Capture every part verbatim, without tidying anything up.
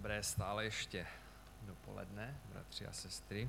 Dobré stále ještě dopoledne, bratři a sestry.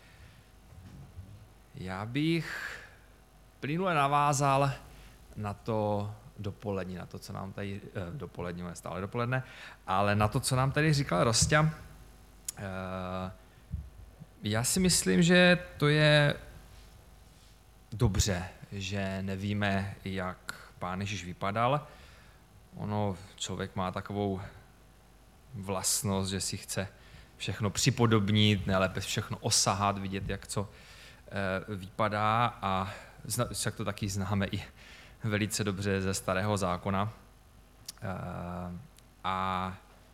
Já bych plynule navázal na to dopolední, na to, co nám tady, eh, dopolední, je stále dopoledne, ale na to, co nám tady říkal Rosťa. Eh, já si myslím, že to je dobře, že nevíme, jak Pán Ježíš vypadal. Ono, člověk má takovou vlastnost, že si chce všechno připodobnit, nejlépe všechno osahat, vidět, jak co e, vypadá, a však to taky známe i velice dobře ze Starého zákona. E, a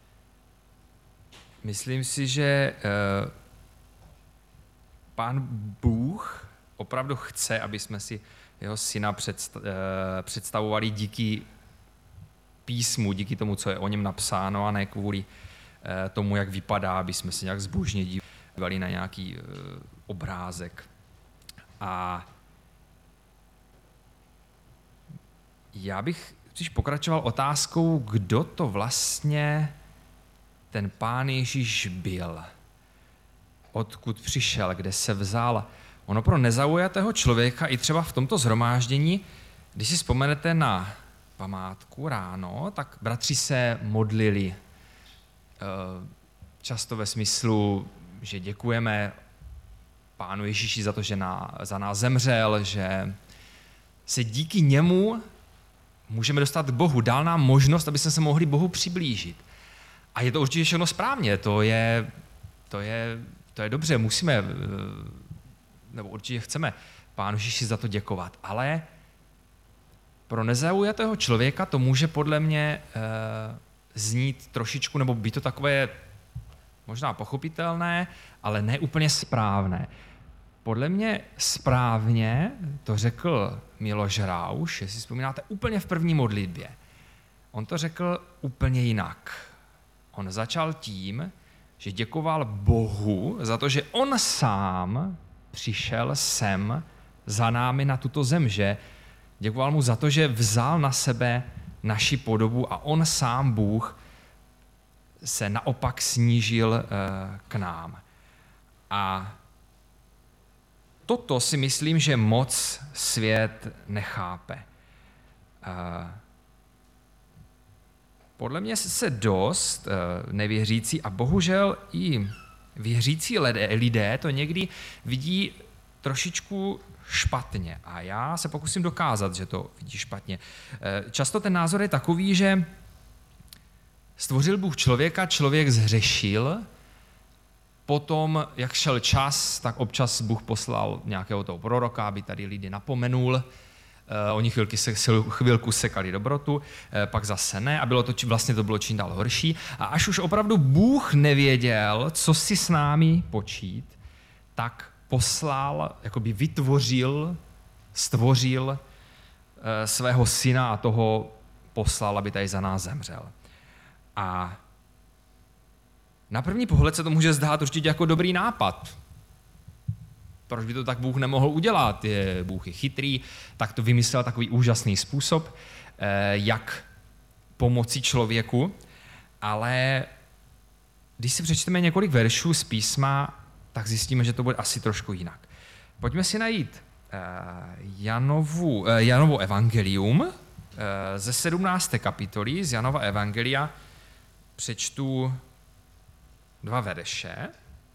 myslím si, že e, Pán Bůh opravdu chce, aby jsme si jeho syna představ, e, představovali díky písmu, díky tomu, co je o něm napsáno, a ne kvůli eh, tomu, jak vypadá, aby jsme se nějak zbožně dívali na nějaký eh, obrázek. A já bych spíš pokračoval otázkou, kdo to vlastně ten Pán Ježíš byl. Odkud přišel, kde se vzal. Ono pro nezaujatého člověka i třeba v tomto shromáždění, když si vzpomenete na památku ráno, tak bratři se modlili. Často ve smyslu, že děkujeme Pánu Ježíši za to, že na, za nás zemřel, že se díky němu můžeme dostat k Bohu. Dal nám možnost, aby jsme se mohli Bohu přiblížit. A je to určitě všechno správně, to je, to je, to je dobře, musíme, nebo určitě chceme Pánu Ježíši za to děkovat, ale pro nezaujatého člověka to může podle mě e, znít trošičku, nebo být to takové možná pochopitelné, ale ne úplně správné. Podle mě správně to řekl Miloš Rauš, jestli si vzpomínáte, úplně v první modlitbě. On to řekl úplně jinak. On začal tím, že děkoval Bohu za to, že on sám přišel sem za námi na tuto zem, že děkoval mu za to, že vzal na sebe naši podobu a on sám, Bůh, se naopak snížil uh, k nám. A toto si myslím, že moc svět nechápe. Uh, podle mě se dost uh, nevěřící a bohužel i věřící lidé, lidé to někdy vidí trošičku špatně. A já se pokusím dokázat, že to vidí špatně. Často ten názor je takový, že stvořil Bůh člověka, člověk zhřešil, potom, jak šel čas, tak občas Bůh poslal nějakého toho proroka, aby tady lidi napomenul. Oni chvilky se, chvilku sekali dobrotu, pak zase ne, a bylo to, vlastně to bylo čím dál horší. A až už opravdu Bůh nevěděl, co si s námi počít, tak poslal, jakoby vytvořil, stvořil e, svého syna a toho poslal, aby tady za nás zemřel. A na první pohled se to může zdát určitě jako dobrý nápad. Proč by to tak Bůh nemohl udělat? Je, Bůh je chytrý, tak to vymyslel takový úžasný způsob, e, jak pomoci člověku, ale když si přečteme několik veršů z písma, tak zjistíme, že to bude asi trošku jinak. Pojďme si najít uh, Janovu, uh, Janovo evangelium uh, ze sedmnácté kapitoly, z Janova evangelia. Přečtu dva verše.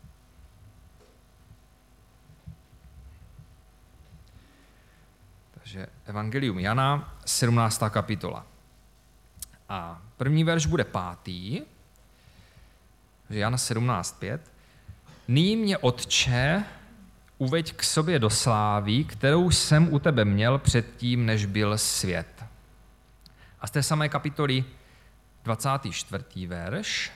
Takže evangelium Jana, sedmnáctá kapitola. A první verš bude pátý, Jana sedmnáct pět. Nyní mě, Otče, uveď k sobě do slávy, kterou jsem u tebe měl předtím, než byl svět. A z té samé kapitoly dvacátý čtvrtý verš.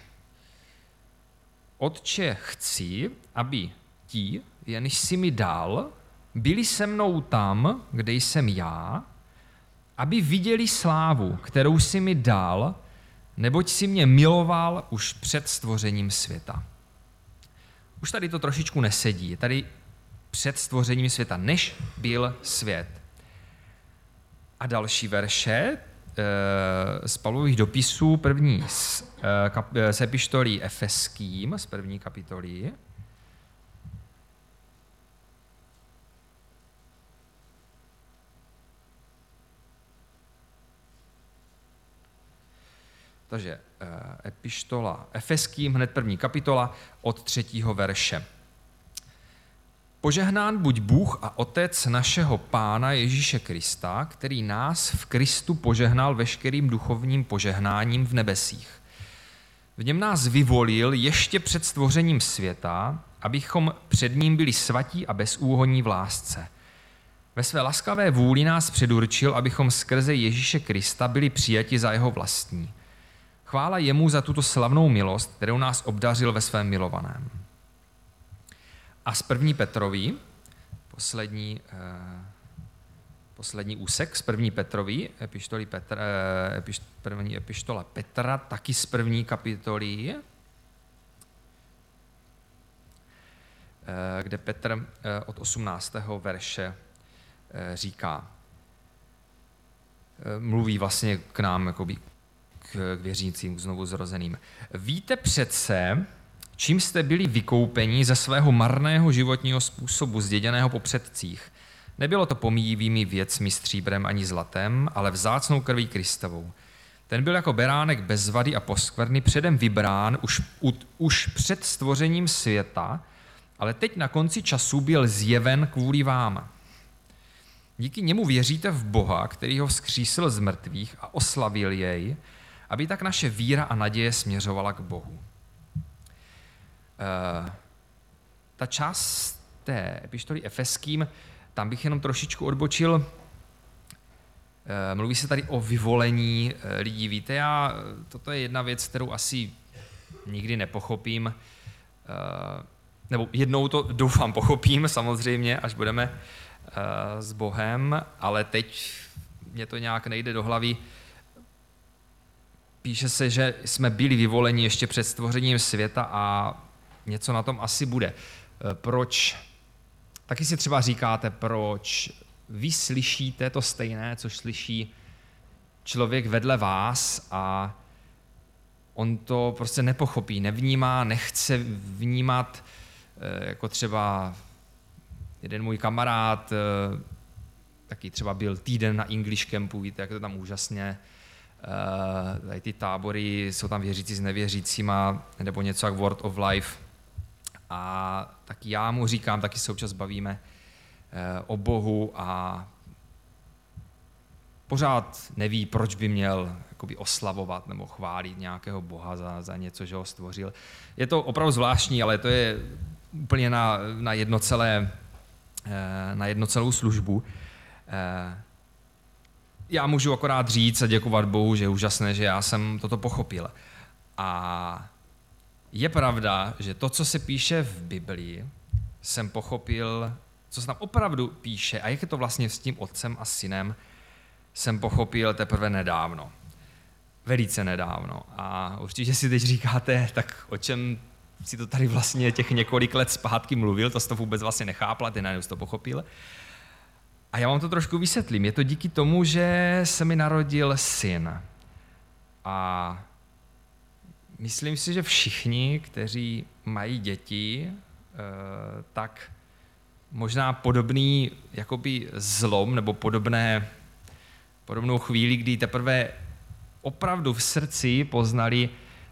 Otče, chci, aby ti, jenž jsi mi dal, byli se mnou tam, kde jsem já, aby viděli slávu, kterou jsi mi dal, neboť jsi mě miloval už před stvořením světa. Už tady to trošičku nesedí. Je tady před stvořením světa, než byl svět. A další verše, z Pavlových dopisů, první z, z epištolí Efeským, z první kapitoly. Takže epištola Efeským, hned první kapitola, od třetího verše. Požehnán buď Bůh a Otec našeho Pána Ježíše Krista, který nás v Kristu požehnal veškerým duchovním požehnáním v nebesích. V něm nás vyvolil ještě před stvořením světa, abychom před ním byli svatí a bezúhonní v lásce. Ve své laskavé vůli nás předurčil, abychom skrze Ježíše Krista byli přijati za jeho vlastní. Chvála jemu za tuto slavnou milost, kterou nás obdařil ve svém milovaném. A z první Petrovi, poslední, eh, poslední úsek z první Petrovi, epištoly Petra, eh, epišt, první epištola Petra, taky z první kapitoly, eh, kde Petr eh, od osmnáctého verše eh, říká, eh, mluví vlastně k nám, jakoby k věřícím, znovu zrozeným. Víte přece, čím jste byli vykoupeni ze svého marného životního způsobu, zděděného po předcích. Nebylo to pomíjivými věcmi, stříbrem ani zlatem, ale vzácnou krví Kristovou. Ten byl jako beránek bez vady a poskvrny předem vybrán už, už před stvořením světa, ale teď na konci času byl zjeven kvůli vám. Díky němu věříte v Boha, který ho vzkřísil z mrtvých a oslavil jej, aby tak naše víra a naděje směřovala k Bohu. Uh, ta část té epištoly Efeským, tam bych jenom trošičku odbočil. Uh, mluví se tady o vyvolení uh, lidí. Víte, já, toto je jedna věc, kterou asi nikdy nepochopím. Uh, nebo jednou to doufám pochopím, samozřejmě, až budeme uh, s Bohem, ale teď mě to nějak nejde do hlavy. Píše se, že jsme byli vyvoleni ještě před stvořením světa a něco na tom asi bude. Proč? Taky si třeba říkáte, proč vy slyšíte to stejné, což slyší člověk vedle vás a on to prostě nepochopí, nevnímá, nechce vnímat, jako třeba jeden můj kamarád, taky třeba byl týden na English campu, víte, jak to tam úžasně, tady ty tábory, jsou tam věřící s nevěřícíma, nebo něco jak Word of Life. A tak já mu říkám, taky se občas bavíme o Bohu a pořád neví, proč by měl jakoby oslavovat nebo chválit nějakého Boha za, za něco, že ho stvořil. Je to opravdu zvláštní, ale to je úplně na, na, jedno celé, na jedno celou službu. Já můžu akorát říct a děkovat Bohu, že je úžasné, že já jsem toto pochopil. A je pravda, že to, co se píše v Biblii, jsem pochopil, co se tam opravdu píše, a jak je to vlastně s tím otcem a synem, jsem pochopil teprve nedávno. Velice nedávno. A určitě si teď říkáte, tak o čem si to tady vlastně těch několik let zpátky mluvil, to jsi to vůbec vlastně nechápal, ty najednou jsi to pochopil. A já vám to trošku vysvětlím. Je to díky tomu, že se mi narodil syn. A myslím si, že všichni, kteří mají děti, tak možná podobný jakoby zlom nebo podobné, podobnou chvíli, kdy teprve opravdu v srdci poznali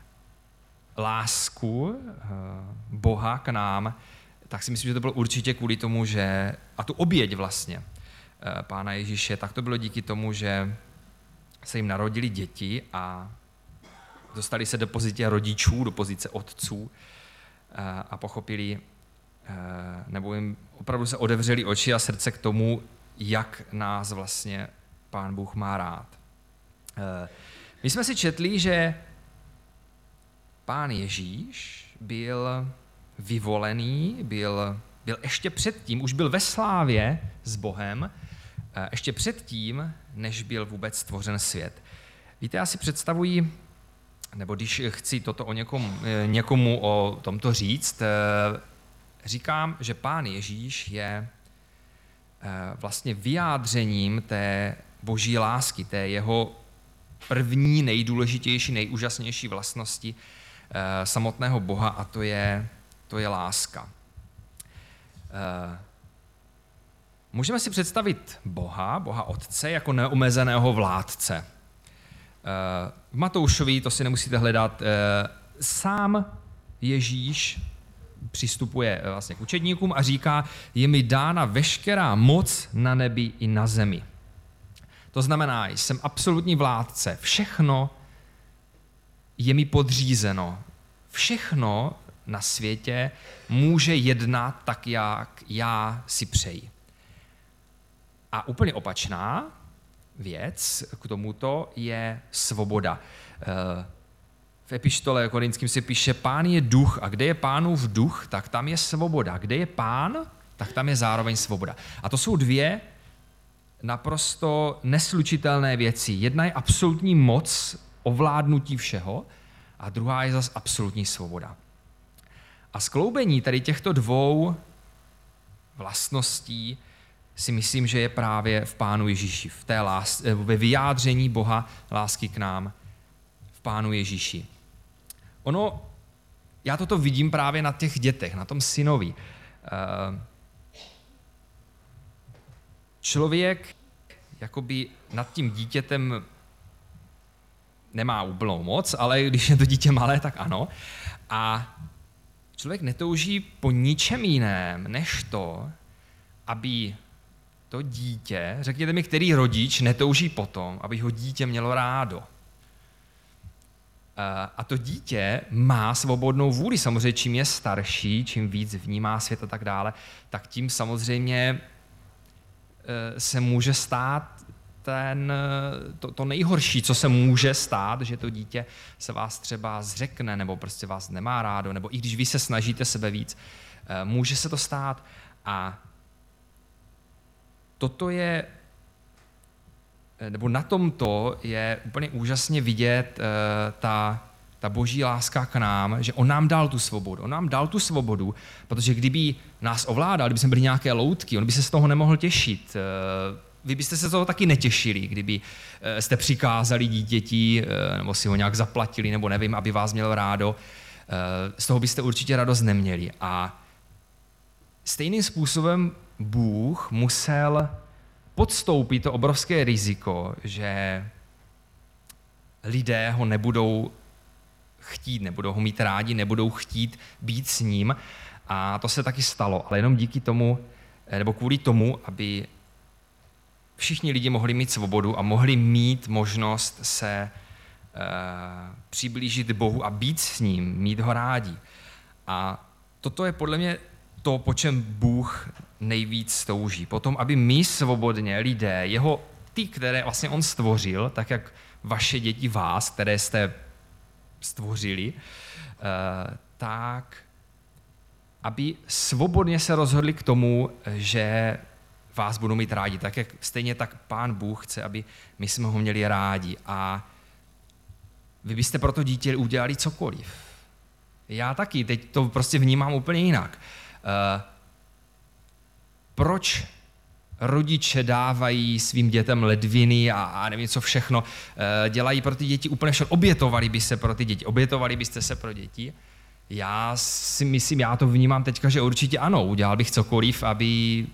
lásku Boha k nám, tak si myslím, že to bylo určitě kvůli tomu, že, a tu oběť vlastně Pána Ježíše, tak to bylo díky tomu, že se jim narodili děti a dostali se do pozice rodičů, do pozice otců a pochopili, nebo jim opravdu se otevřeli oči a srdce k tomu, jak nás vlastně Pán Bůh má rád. My jsme si četli, že Pán Ježíš byl vyvolený, byl, byl ještě předtím, už byl ve slávě s Bohem, ještě předtím, než byl vůbec stvořen svět. Víte, já si představuji, nebo když chci toto o někom, někomu o tomto říct, říkám, že Pán Ježíš je vlastně vyjádřením té boží lásky, té jeho první, nejdůležitější, nejúžasnější vlastnosti e, samotného Boha, a to je, to je láska. E, můžeme si představit Boha, Boha Otce, jako neomezeného vládce. E, v Matoušovi, to si nemusíte hledat, e, sám Ježíš přistupuje vlastně k učedníkům a říká, je mi dána veškerá moc na nebi i na zemi. To znamená, jsem absolutní vládce, všechno je mi podřízeno, všechno na světě může jednat tak, jak já si přeji. A úplně opačná věc k tomuto je svoboda. V epištole Korinským se píše, Pán je duch a kde je Pánův duch, tak tam je svoboda. Kde je Pán, tak tam je zároveň svoboda. A to jsou dvě naprosto neslučitelné věci. Jedna je absolutní moc, ovládnutí všeho a druhá je zase absolutní svoboda. A skloubení tady těchto dvou vlastností si myslím, že je právě v Pánu Ježíši, v té lás, ve vyjádření Boha lásky k nám v Pánu Ježíši. Ono, já toto vidím právě na těch dětech, na tom synovi. Člověk jakoby nad tím dítětem nemá úplnou moc, ale když je to dítě malé, tak ano. A člověk netouží po ničem jiném, než to, aby to dítě, řekněte mi, který rodič netouží potom, aby ho dítě mělo rádo. A to dítě má svobodnou vůli. Samozřejmě, čím je starší, čím víc vnímá svět a tak dále, tak tím samozřejmě se může stát ten, to, to nejhorší, co se může stát, že to dítě se vás třeba zřekne, nebo prostě vás nemá rádo, nebo i když vy se snažíte sebe víc, může se to stát. A toto je, nebo na tomto je úplně úžasně vidět uh, ta, ta boží láska k nám, že on nám dal tu svobodu. On nám dal tu svobodu, protože kdyby nás ovládal, kdyby jsme byli nějaké loutky, on by se z toho nemohl těšit. Uh, vy byste se z toho taky netěšili, kdyby uh, jste přikázali dítěti, uh, nebo si ho nějak zaplatili, nebo nevím, aby vás měl rádo. Uh, z toho byste určitě radost neměli. A stejným způsobem Bůh musel podstoupit to obrovské riziko, že lidé ho nebudou chtít, nebudou ho mít rádi, nebudou chtít být s ním. A to se taky stalo, ale jenom díky tomu, nebo kvůli tomu, aby všichni lidi mohli mít svobodu a mohli mít možnost se uh, přiblížit Bohu a být s ním, mít ho rádi. A toto je podle mě to, po čem Bůh nejvíc touží. Potom, aby my svobodně, lidé, jeho, ty, které vlastně on stvořil, tak jak vaše děti vás, které jste stvořili, tak aby svobodně se rozhodli k tomu, že vás budou mít rádi. Tak jak stejně tak Pán Bůh chce, aby my jsme ho měli rádi. A vy byste pro to dítě udělali cokoliv. Já taky, teď to prostě vnímám úplně jinak. Uh, proč rodiče dávají svým dětem ledviny a, a nevím co všechno, uh, dělají pro ty děti úplně všechno, obětovali by se pro ty děti, obětovali byste se pro děti? Já si myslím, já to vnímám teďka, že určitě ano, udělal bych cokoliv, aby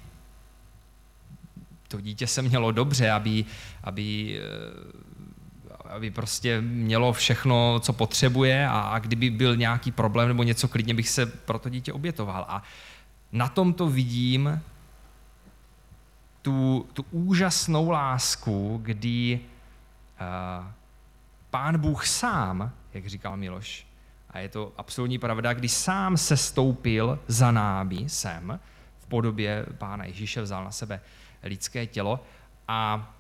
to dítě se mělo dobře, aby, aby, aby prostě mělo všechno, co potřebuje a, a kdyby byl nějaký problém nebo něco, klidně bych se pro to dítě obětoval. A na tom to vidím tu, tu úžasnou lásku, kdy uh, Pán Bůh sám, jak říkal Miloš, a je to absolutní pravda, když sám se stoupil za námi sem, v podobě Pána Ježíše vzal na sebe lidské tělo a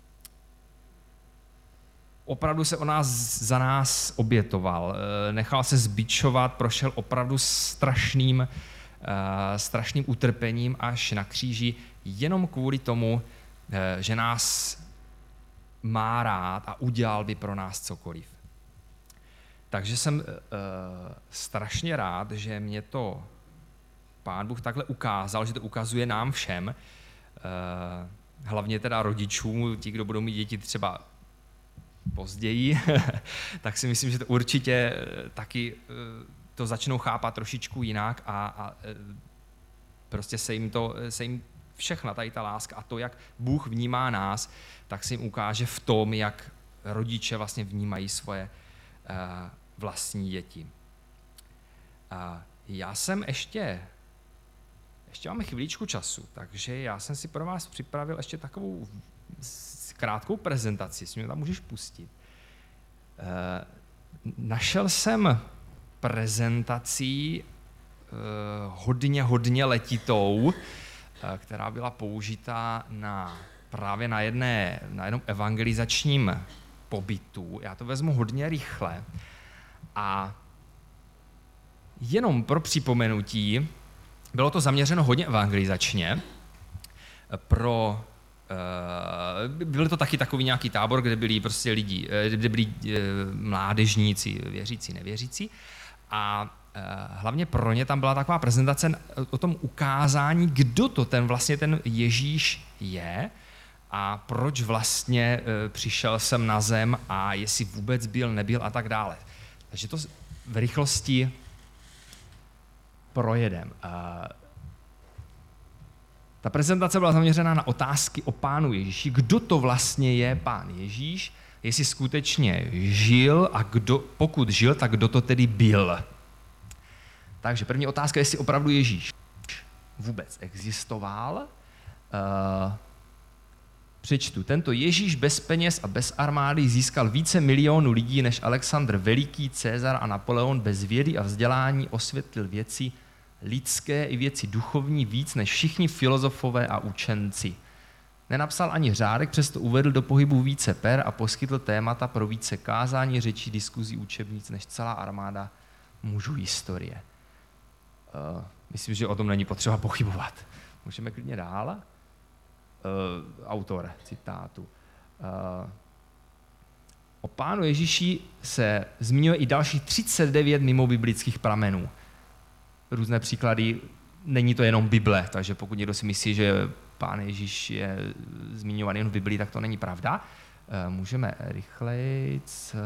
opravdu se o nás, za nás obětoval, nechal se zbičovat, prošel opravdu strašným, strašným utrpením až na kříži, jenom kvůli tomu, že nás má rád a udělal by pro nás cokoliv. Takže jsem uh, strašně rád, že mě to Pán Bůh takhle ukázal, že to ukazuje nám všem, uh, hlavně teda rodičům, ti, kdo budou mít děti třeba později, tak si myslím, že to určitě taky to začnou chápat trošičku jinak a, a prostě se jim, to, se jim všechna tady ta láska a to, jak Bůh vnímá nás, tak se jim ukáže v tom, jak rodiče vlastně vnímají svoje uh, vlastní děti. Uh, já jsem ještě, ještě máme chvíličku času, takže já jsem si pro vás připravil ještě takovou krátkou prezentaci, jestli mě tam můžeš pustit. Uh, našel jsem prezentací uh, hodně, hodně letitou, uh, která byla použita na, právě na, jedné, na jednom evangelizačním pobytu. Já to vezmu hodně rychle. A jenom pro připomenutí, bylo to zaměřeno hodně evangelizačně. Pro, uh, byl to taky takový nějaký tábor, kde byli prostě lidi, kde byli uh, mládežníci, věřící, nevěřící. A uh, hlavně pro ně tam byla taková prezentace o tom ukázání, kdo to ten vlastně ten Ježíš je a proč vlastně uh, přišel sem na zem a jestli vůbec byl, nebyl a tak dále. Takže to v rychlosti projedem. Uh, ta prezentace byla zaměřena na otázky o Pánu Ježíši. Kdo to vlastně je Pán Ježíš? Jestli skutečně žil a kdo, pokud žil, tak kdo to tedy byl? Takže první otázka, jestli opravdu Ježíš vůbec existoval. Uh, přečtu. Tento Ježíš bez peněz a bez armády získal více milionů lidí než Alexandr Veliký, Cezar a Napoleon bez vědy a vzdělání osvětlil věci lidské i věci duchovní víc než všichni filozofové a učenci. Nenapsal ani řádek, přesto uvedl do pohybu více per a poskytl témata pro více kázání, řečí, diskuzí, učebnic než celá armáda mužů historie. Uh, myslím, že o tom není potřeba pochybovat. Můžeme klidně dál. Uh, autor citátu. Uh, o Pánu Ježíši se zmiňuje i dalších třicet devět mimo biblických pramenů. Různé příklady, není to jenom Bible, takže pokud někdo si myslí, že Pán Ježíš je zmiňovaný jen v Biblii, tak to není pravda. Uh, můžeme rychleji. Uh,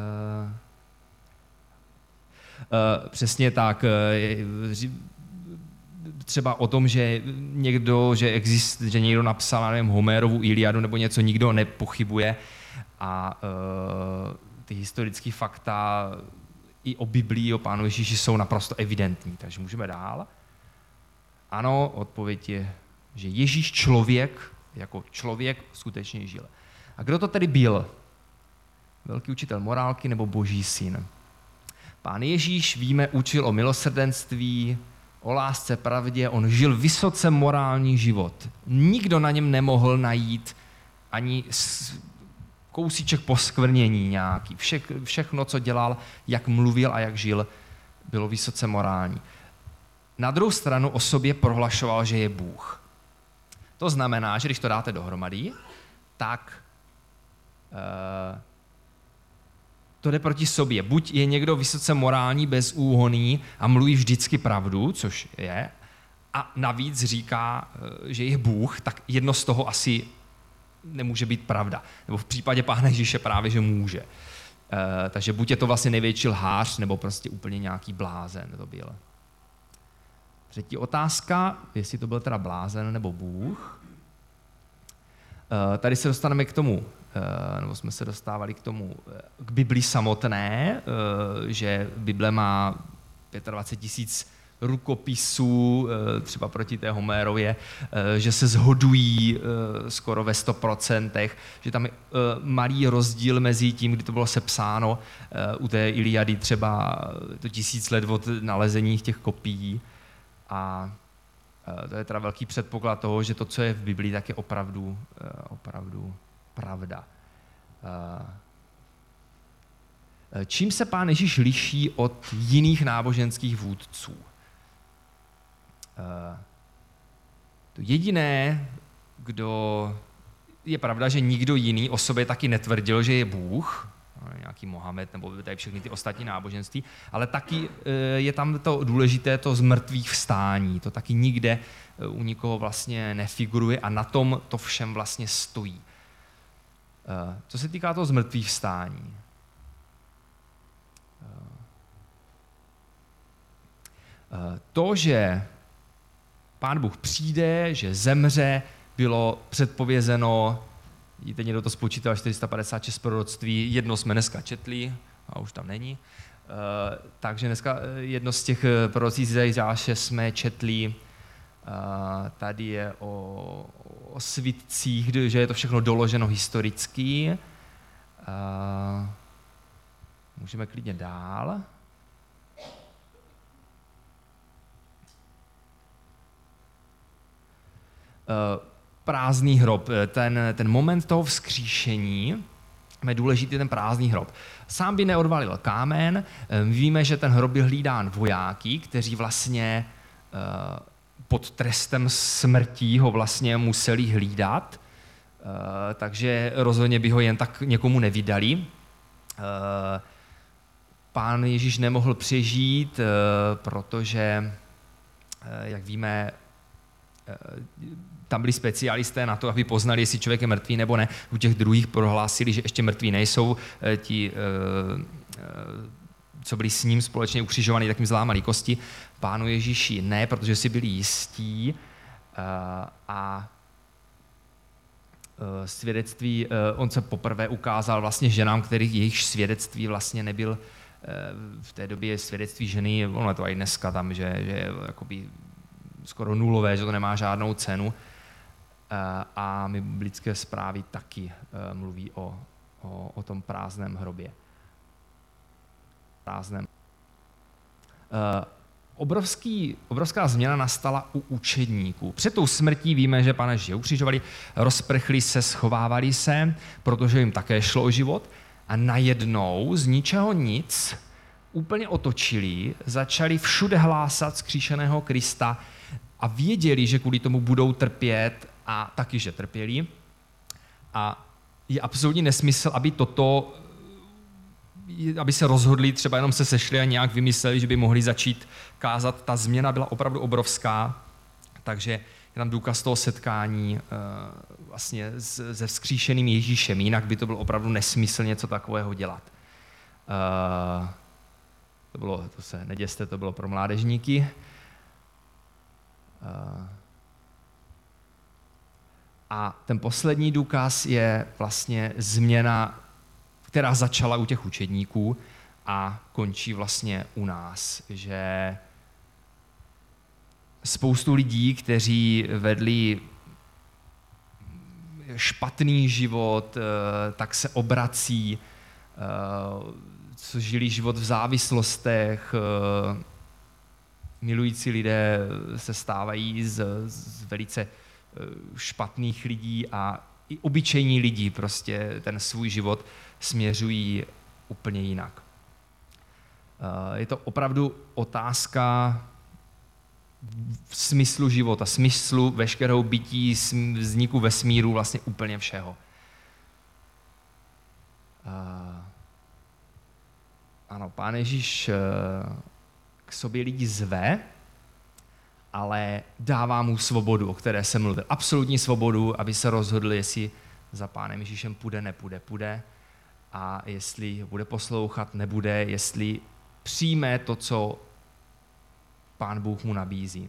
uh, přesně tak. Uh, třeba o tom, že někdo, že, exist, že někdo napsal, nevím, Homérovu Iliadu nebo něco, nikdo nepochybuje a uh, ty historické fakta i o Biblii, o Pánu Ježíši jsou naprosto evidentní, takže můžeme dál. Ano, odpověď je, že Ježíš člověk, jako člověk skutečně žil. A kdo to tedy byl? Velký učitel morálky nebo boží syn? Pán Ježíš, víme, učil o milosrdenství, o lásce, pravdě, on žil vysoce morální život. Nikdo na něm nemohl najít ani kousíček poskvrnění nějaký. Vše, všechno, co dělal, jak mluvil a jak žil, bylo vysoce morální. Na druhou stranu o sobě prohlašoval, že je Bůh. To znamená, že když to dáte dohromady, tak uh, to jde proti sobě. Buď je někdo vysoce morální, bezúhonný a mluví vždycky pravdu, což je, a navíc říká, že je Bůh, tak jedno z toho asi nemůže být pravda. Nebo v případě Pána Ježíše právě, že může. E, takže buď je to vlastně největší lhář, nebo prostě úplně nějaký blázen to byl. Třetí otázka, jestli to byl teda blázen nebo Bůh. E, tady se dostaneme k tomu, nebo jsme se dostávali k tomu, k Bibli samotné, že Bible má dvacet pět tisíc rukopisů, třeba proti té Homérově, že se shodují skoro ve sto procentech, že tam je malý rozdíl mezi tím, kdy to bylo sepsáno u té Iliady třeba to tisíc let od nalezení těch kopií. A to je teda velký předpoklad toho, že to, co je v Biblii, tak je opravdu, opravdu pravda. Čím se Pán Ježíš liší od jiných náboženských vůdců? To jediné, kdo je pravda, že nikdo jiný o sobě taky netvrdil, že je Bůh, nějaký Mohamed nebo tady všechny ty ostatní náboženství, ale taky je tam to důležité, to z mrtvých vstání. To taky nikde u nikoho vlastně nefiguruje a na tom to všem vlastně stojí. Co se týká toho zmrtvých vstání, to, že Pán Bůh přijde, že zemře, bylo předpovězeno, teď někdo to spočítal, čtyři sta padesát šest proroctví, jedno jsme dneska četli, a už tam není, takže dneska jedno z těch prorocí z Izajáše jsme četli, tady je o, o svitcích, že je to všechno doloženo historicky. Můžeme klidně dál. Prázdný hrob, ten, ten moment toho vzkříšení, je důležitý ten prázdný hrob. Sám by neodvalil kámen, víme, že ten hrob byl hlídán vojáky, kteří vlastně pod trestem smrtí ho vlastně museli hlídat, takže rozhodně by ho jen tak někomu nevydali. Pán Ježíš nemohl přežít, protože, jak víme, tam byli specialisté na to, aby poznali, jestli člověk je mrtvý nebo ne. U těch druhých prohlásili, že ještě mrtví nejsou. Ti, co byli s ním společně ukřižovaní, tak jim zlámali kosti. Pánu Ježíši ne, protože si byli jistí a svědectví, on se poprvé ukázal vlastně ženám, kterých jejich svědectví vlastně nebyl v té době svědectví ženy, ono je to i dneska tam, že, že je jakoby skoro nulové, že to nemá žádnou cenu. A my biblické zprávy taky mluví o, o, o tom prázdném hrobě. Prázdném. Obrovský, obrovská změna nastala u učedníků. Před tou smrtí víme, že Pána Ježíše ukřižovali, rozprchli se, schovávali se, protože jim také šlo o život. A najednou z ničeho nic úplně otočili, začali všude hlásat vzkříšeného Krista a věděli, že kvůli tomu budou trpět a taky, že trpěli. A je absolutní nesmysl, aby toto, aby se rozhodli, třeba jenom se sešli a nějak vymysleli, že by mohli začít kázat. Ta změna byla opravdu obrovská, takže je tam důkaz toho setkání vlastně se vzkříšeným Ježíšem, jinak by to bylo opravdu nesmysl něco takového dělat. To bylo, to se neděste, to bylo pro mládežníky. A ten poslední důkaz je vlastně změna, která začala u těch učedníků a končí vlastně u nás, že spoustu lidí, kteří vedli špatný život, tak se obrací, co žili život v závislostech, milující lidé se stávají z, z velice špatných lidí a i obyčejní lidi prostě ten svůj život směřují úplně jinak. Je to opravdu otázka smyslu života, smyslu veškerého bytí, vzniku vesmíru, vlastně úplně všeho. Ano, Pán Ježíš k sobě lidi zve, ale dává mu svobodu, o které jsem mluvil. Absolutní svobodu, aby se rozhodl, jestli za Pánem Ježíšem půjde, nepůjde, půjde. A jestli bude poslouchat, nebude, jestli přijme to, co Pán Bůh mu nabízí.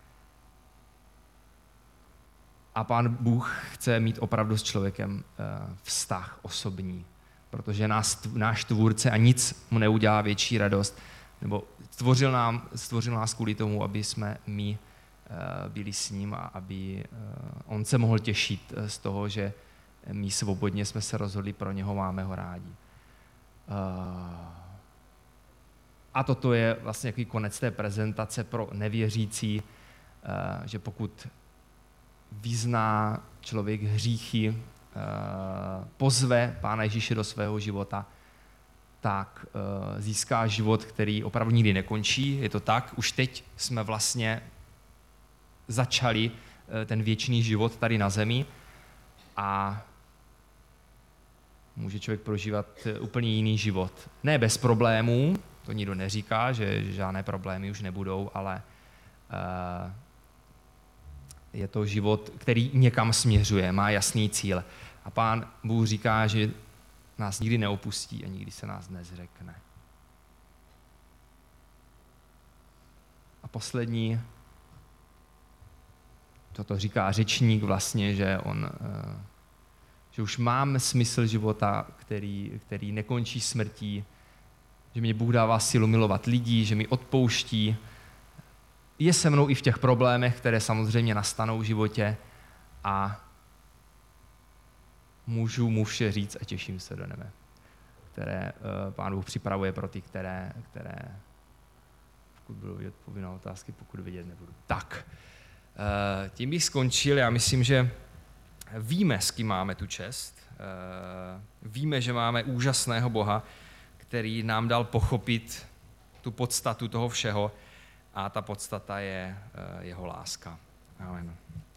A Pán Bůh chce mít opravdu s člověkem vztah osobní, protože nás, náš tvůrce a nic mu neudělá větší radost, nebo stvořil, nám, stvořil nás kvůli tomu, aby jsme my byli s ním a aby on se mohl těšit z toho, že my svobodně jsme se rozhodli pro něho, máme ho rádi. A toto je vlastně jaký konec té prezentace pro nevěřící, že pokud vyzná člověk hříchy, pozve Pána Ježíše do svého života, tak získá život, který opravdu nikdy nekončí. Je to tak, už teď jsme vlastně začali ten věčný život tady na zemi a může člověk prožívat úplně jiný život. Ne bez problémů, to nikdo neříká, že žádné problémy už nebudou, ale je to život, který někam směřuje, má jasný cíl. A Pán Bůh říká, že nás nikdy neopustí a nikdy se nás nezřekne. A poslední, toto říká řečník vlastně, že on, že už mám smysl života, který, který nekončí smrtí, že mě Bůh dává sílu milovat lidí, že mi odpouští, je se mnou i v těch problémech, které samozřejmě nastanou v životě a můžu mu vše říct a těším se do nebe, které uh, Pán Bůh připravuje pro ty, které, které pokud budou vidět povinné otázky, pokud vidět nebudu. Tak, uh, tím bych skončil. Já myslím, že víme, s kým máme tu čest. Uh, víme, že máme úžasného Boha, který nám dal pochopit tu podstatu toho všeho a ta podstata je uh, jeho láska. Amen.